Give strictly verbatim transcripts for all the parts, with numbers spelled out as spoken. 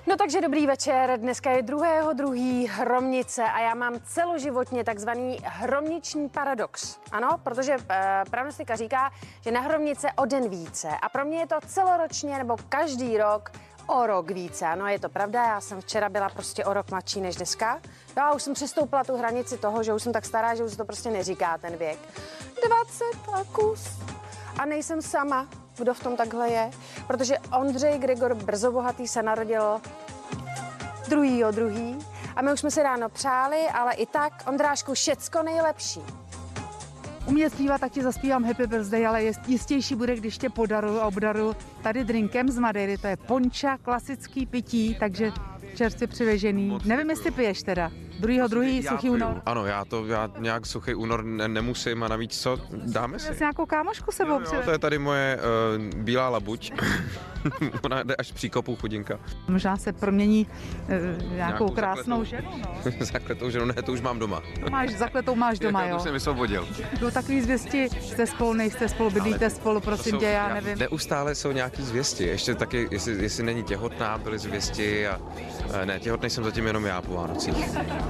No takže dobrý večer, dneska je druhého druhý Hromnice a já mám celoživotně takzvaný hromniční paradox. Ano, protože e, prognostika říká, že na Hromnice o den více a pro mě je to celoročně nebo každý rok o rok více. Ano, je to pravda, já jsem včera byla prostě o rok mladší než dneska. Já už jsem přestoupila tu hranici toho, že už jsem tak stará, že už se to prostě neříká ten věk. dvacet a kus. A nejsem sama, kdo v tom takhle je, protože Ondřej Gregor Brzobohatý se narodil druhýho druhý a my už jsme si ráno přáli, ale i tak, Ondrášku, všecko nejlepší. Umět zpívat, tak ti zaspívám Happy Birthday, ale jistější bude, když tě podaru a obdaru tady drinkem z Madeiry, to je ponča, klasický pití, takže čerstvě přivežený. Moc Nevím, jestli piješ teda. Druhýho druhý, suchý únor. Ano, já to já nějak suchý únor ne, nemusím a navíc co, dáme si. S nějakou kámošku sebou jo, jo, to je tady moje uh, bílá labuť. Ona jde až z příkopu, chudinka. Možná se promění uh, nějakou, nějakou krásnou ženu, no. Zakletou ženu, ne, to už mám doma. Máš, zakletou máš doma, jo. Já to jsem vysvobodil. Jdou takový zvěsti, jste spolu, nejste spolu, bydlíte spolu, prosím jsou, tě, já nevím. Neustále jsou nějaký zvěsti, ještě taky, jestli, jestli není těhotná, byly zvěsti a ne, těhotný jsem zatím jenom já po Vánocích.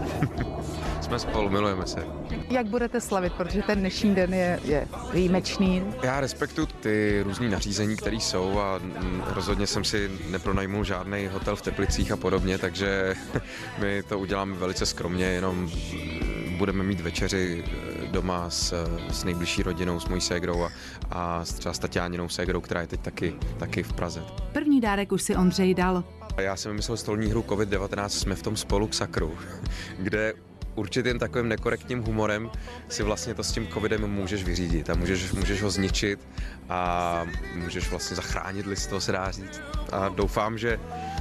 Jsme spolu, milujeme se. Jak budete slavit, protože ten dnešní den je, je výjimečný? Já respektuju ty různý nařízení, které jsou a rozhodně jsem si nepronajmul žádný hotel v Teplicích a podobně, takže my to uděláme velice skromně, jenom budeme mít večeři doma s, s nejbližší rodinou, s mojí ségrou a, a třeba s Tatiáninou ségrou, která je teď taky, taky v Praze. První dárek už si Ondřej dal. Já jsem vymyslel stolní hru covid devatenáct, jsme v tom spolu k sakru, kde určitým takovým nekorektním humorem si vlastně to s tím covidem můžeš vyřídit a můžeš, můžeš ho zničit a můžeš vlastně zachránit lidstvo, se dá říct. A doufám, že,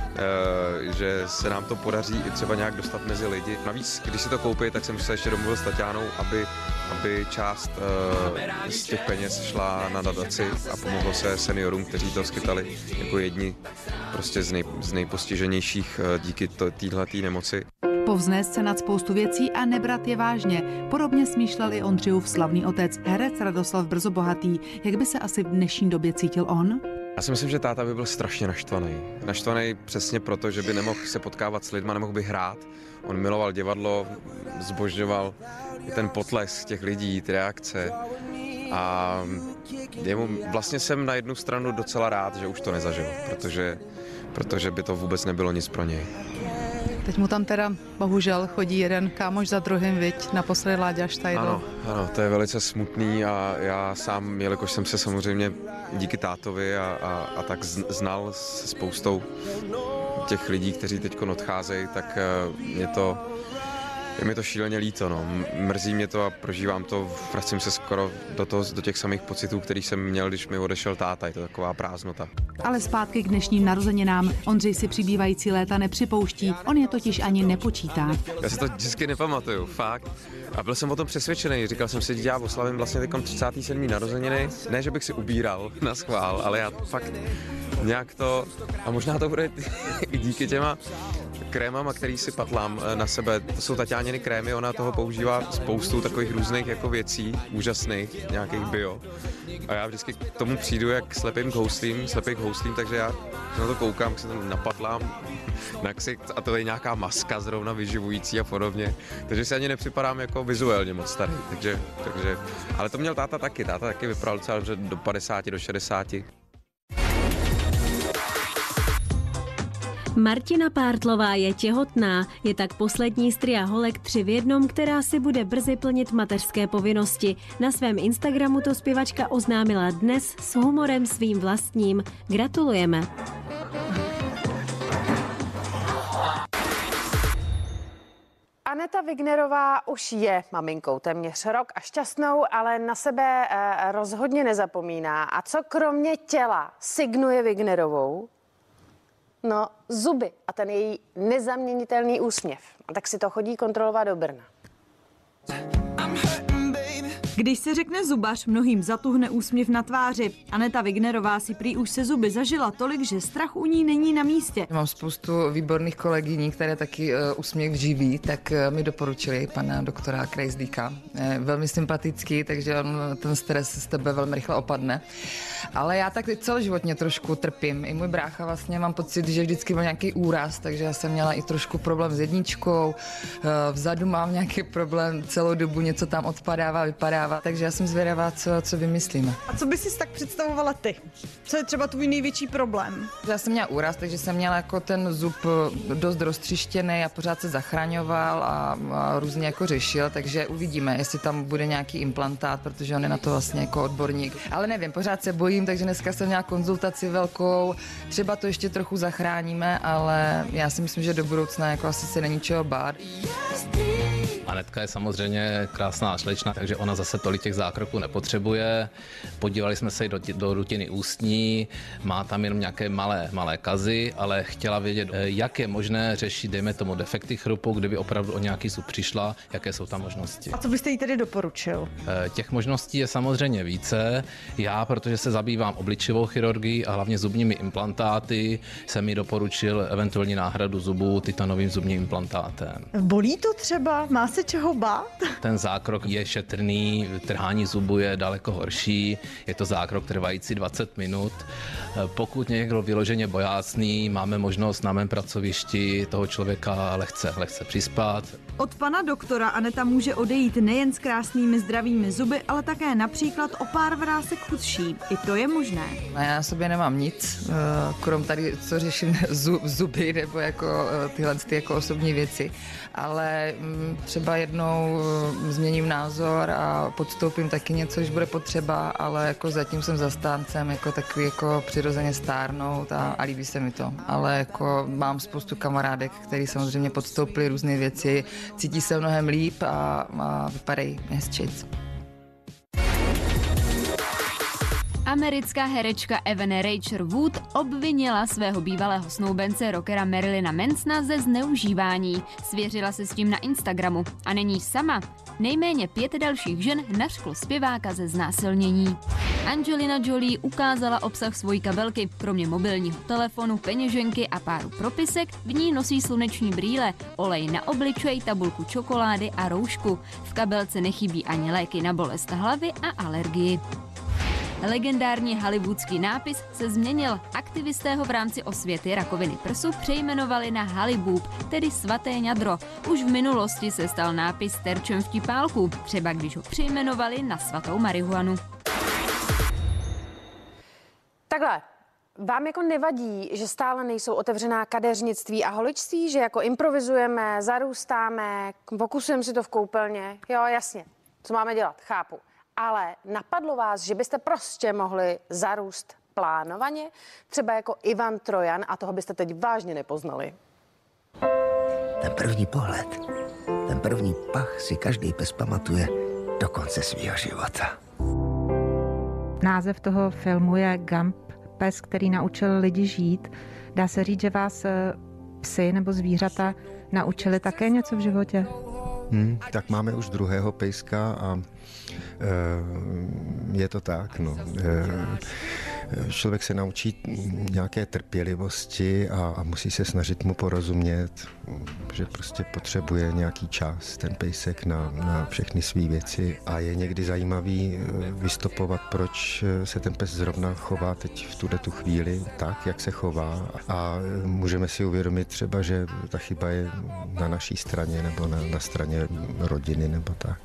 uh, že se nám to podaří i třeba nějak dostat mezi lidi. Navíc, když si to koupí, tak jsem se ještě domluvil s Tatianou, aby, aby část uh, z těch peněz šla na nadaci a pomohlo se seniorům, kteří to skytali jako jedni prostě z, nej, z nejpostiženějších uh, díky téhletý nemoci. Povznést se nad spoustu věcí a nebrat je vážně. Podobně smýšlel i Ondřejův slavný otec, herec Radoslav Brzobohatý. Jak by se asi v dnešní době cítil on? Já si myslím, že táta by byl strašně naštvaný. Naštvaný přesně proto, že by nemohl se potkávat s lidma, nemohl by hrát. On miloval divadlo, zbožňoval ten potlesk těch lidí, ty reakce. A jemu, vlastně jsem na jednu stranu docela rád, že už to nezažil, protože, protože by to vůbec nebylo nic pro něj. Teď mu tam teda bohužel chodí jeden kámoš za druhým, viď, naposledy Láďa Štajdl. Ano, ano, to je velice smutný a já sám, jelikož jsem se samozřejmě díky tátovi a, a, a tak znal se spoustou těch lidí, kteří teď odcházejí, tak mě to, je mi to šíleně líto, no. Mrzí mě to a prožívám to, vracím se skoro do, toho, do těch samých pocitů, který jsem měl, když mi odešel táta, je to taková prázdnota. Ale zpátky k dnešním narozeninám. Ondřej si přibývající léta nepřipouští, on je totiž ani nepočítá. Já si to vždycky nepamatuju, fakt. A byl jsem o tom přesvědčený, říkal jsem si, že já oslavím vlastně teď třicáté sedmé narozeniny. Ne, že bych si ubíral na schvál, ale já fakt nějak to, a možná to bude i díky těma krémama, který si patlám na sebe. To jsou Tatiániny krémy, ona toho používá spoustu takových různých jako věcí, úžasných, nějakých bio. A já vždycky k tomu přijdu jak slepým k houslím, slepý k houslím, takže já na to koukám, se tam napatlám na ksicht a to je nějaká maska zrovna vyživující a podobně. Takže si ani nepřipadám jako vizuálně moc starý, takže, takže, ale to měl táta taky, táta taky vypadal docela dobře do padesáti, do šedesáti. Martina Pártlová je těhotná, je tak poslední z tria holek tři v jednom, která si bude brzy plnit mateřské povinnosti. Na svém Instagramu to zpěvačka oznámila dnes s humorem svým vlastním. Gratulujeme. Aneta Wignerová už je maminkou téměř rok a šťastnou, ale na sebe eh, rozhodně nezapomíná. A co kromě těla signuje Wignerovou? No, zuby a ten její nezaměnitelný úsměv. A tak si to chodí kontrolovat do Brna. Když se řekne zubař, mnohým zatuhne úsměv na tváři. Aneta Wignerová si prý už se zuby zažila tolik, že strach u ní není na místě. Mám spoustu výborných kolegyní, které taky uh, úsměv živí, tak uh, mi doporučili pana doktora Krejzdíka. Je velmi sympatický, takže on, ten stres z tebe velmi rychle opadne. Ale já tak celoživotně trošku trpím. I můj brácha vlastně mám pocit, že vždycky byl nějaký úraz, takže já jsem měla i trošku problém s jedničkou. Uh, vzadu mám nějaký problém, celou dobu něco tam odpadává, vypadává, takže já jsem zvědavá, co, co vymyslíme. A co by si tak představovala ty? Co je třeba tvůj největší problém? Já jsem měla úraz, takže jsem měla jako ten zub dost roztřištěný a pořád se zachraňoval a, a různě jako řešil, takže uvidíme, jestli tam bude nějaký implantát, protože on je na to vlastně jako odborník. Ale nevím, pořád se bojím, takže dneska jsem měla konzultaci velkou, třeba to ještě trochu zachráníme, ale já si myslím, že do budoucna jako asi se není čeho bát. Anetka je samozřejmě krásná slečna, takže ona zase tolik těch zákroků nepotřebuje. Podívali jsme se i do, do rutiny ústní, má tam jenom nějaké malé, malé kazy, ale chtěla vědět, jak je možné řešit, dejme tomu, defekty chrupu, kdyby opravdu o nějaký zub přišla, jaké jsou tam možnosti. A co byste jí tedy doporučil? Těch možností je samozřejmě více. Já, protože se zabývám obličejovou chirurgií a hlavně zubními implantáty, jsem mi doporučil eventuální náhradu zubů titanovým zubním implantátem. Bolí to třeba? Má se čeho bát? Ten zákrok je šetrný, trhání zubu je daleko horší, je to zákrok trvající dvacet minut. Pokud někdo vyloženě bojácný, máme možnost na mém pracovišti toho člověka lehce, lehce přispat. Od pana doktora Aneta může odejít nejen s krásnými zdravými zuby, ale také například o pár vrásek chudší. I to je možné. Já na sobě nemám nic, krom tady, co řeším zuby nebo jako tyhle ty jako osobní věci, ale třeba jednou změním názor a podstoupím taky něco, když bude potřeba, ale jako zatím jsem zastáncem jako takový jako přirozeně stárnout a, a líbí se mi to. Ale jako mám spoustu kamarádek, který samozřejmě podstoupili různé věci, cítí se mnohem líp a, a vypadají hezčejc. Americká herečka Evan Rachel Wood obvinila svého bývalého snoubence rockera Marilyna Mansona ze zneužívání. Svěřila se s tím na Instagramu a není sama. Nejméně pět dalších žen nařklo zpěváka ze znásilnění. Angelina Jolie ukázala obsah svojí kabelky. Kromě mobilního telefonu, peněženky a páru propisek v ní nosí sluneční brýle, olej na obličej, tabulku čokolády a roušku. V kabelce nechybí ani léky na bolest hlavy a alergii. Legendární hollywoodský nápis se změnil. Aktivisté ho v rámci osvěty rakoviny prsu přejmenovali na Hollywood, tedy svaté ňadro. Už v minulosti se stal nápis terčem vtipálku, třeba když ho přejmenovali na svatou marihuanu. Takhle, vám jako nevadí, že stále nejsou otevřená kadeřnictví a holičství, že jako improvizujeme, zarůstáme, pokusujeme si to v koupelně? Jo, jasně, co máme dělat, chápu. Ale napadlo vás, že byste prostě mohli zarůst plánovaně? Třeba jako Ivan Trojan a toho byste teď vážně nepoznali. Ten první pohled, ten první pach si každý pes pamatuje do konce svého života. Název toho filmu je Gump, pes, který naučil lidi žít. Dá se říct, že vás psy nebo zvířata naučili také něco v životě? Hmm, tak máme už druhého pejska a e, je to tak, no. E, člověk se naučí nějaké trpělivosti a, a musí se snažit mu porozumět, že prostě potřebuje nějaký čas, ten pejsek, na, na všechny své věci a je někdy zajímavý vystopovat, proč se ten pes zrovna chová teď v tuhle tu chvíli tak, jak se chová a můžeme si uvědomit třeba, že ta chyba je na naší straně nebo na, na straně rodiny nebo tak.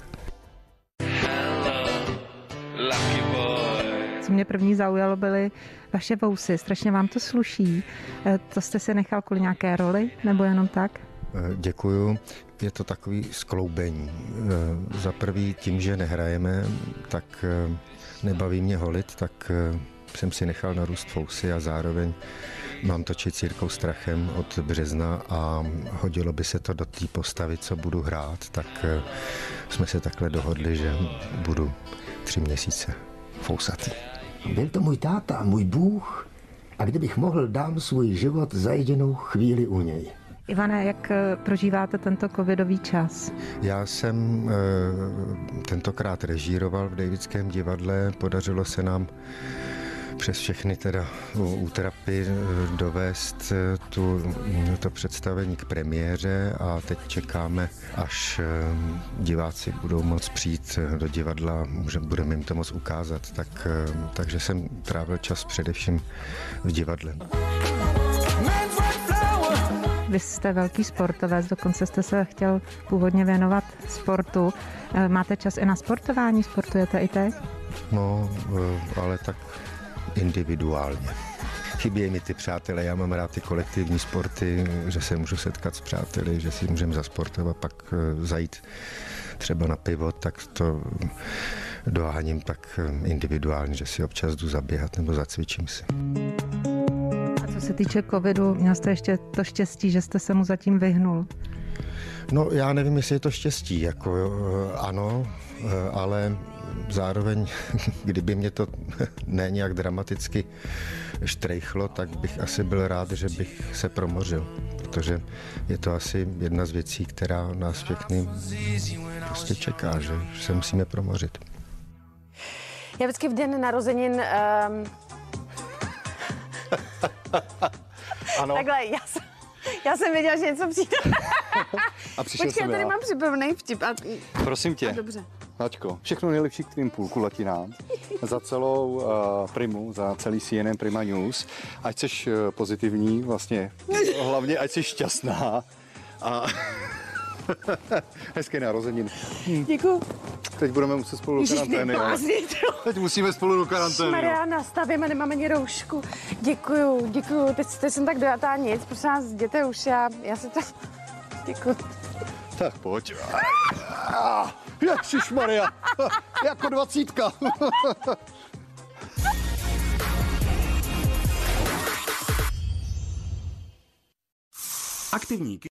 Co mě první zaujalo, byly vaše vousy. Strašně vám to sluší. To jste si nechal kvůli nějaké roli nebo jenom tak? Děkuju. Je to takový skloubení. Za prvý tím, že nehrajeme, tak nebaví mě holit, tak jsem si nechal narůst fousy a zároveň mám točit s Jirkou Strachem od března a hodilo by se to do té postavy, co budu hrát, tak jsme se takhle dohodli, že budu tři měsíce fousatý. Byl to můj táta, můj Bůh a kdybych mohl, dám svůj život za jedinou chvíli u něj. Ivane, jak prožíváte tento covidový čas? Já jsem e, tentokrát režíroval v Davidském divadle, podařilo se nám přes všechny teda útrapy dovést tu, to představení k premiéře a teď čekáme, až diváci budou moct přijít do divadla, budeme jim to moct ukázat, tak, takže jsem trávil čas především v divadle. Vy jste velký sportovec, dokonce jste se chtěl původně věnovat sportu. Máte čas i na sportování? Sportujete i teď? No, ale tak individuálně. Chybějí mi ty přátelé, já mám rád ty kolektivní sporty, že se můžu setkat s přáteli, že si můžeme zasportovat, pak zajít třeba na pivo, tak to doháním tak individuálně, že si občas jdu zaběhat nebo zacvičím si. A co se týče covidu, měl jste ještě to štěstí, že jste se mu zatím vyhnul? No, já nevím, jestli je to štěstí, jako ano, ale zároveň, kdyby mě to ne nějak dramaticky štrejchlo, tak bych asi byl rád, že bych se promořil, protože je to asi jedna z věcí, která nás všechny prostě čeká, že se musíme promořit. Já vždycky v den narozenin... Um... Ano. Takhle, já jsem, já jsem věděla, že něco přijde. A přišel Počkej, jsem já. Tady já. mám připravený vtip. A... Prosím tě. A dobře. Načko, všechno nejlepší k tvým půlku latinám, za celou uh, Primu, za celý C N N Prima News. Ať jsi uh, pozitivní, vlastně hlavně ať jsi šťastná. A hezké narozeniny. Hm. Děkuju. Teď budeme muset spolu do karantény. Teď musíme spolu do karantény. Maria, nastavíme, nemáme ani roušku. Děkuju, děkuju. Teď, teď jsem tak dojatá nic, prosím vás, jděte už, já, já si to... Děkuju. Tak pojď. Ježišmarja, jako dvacítka. Aktivní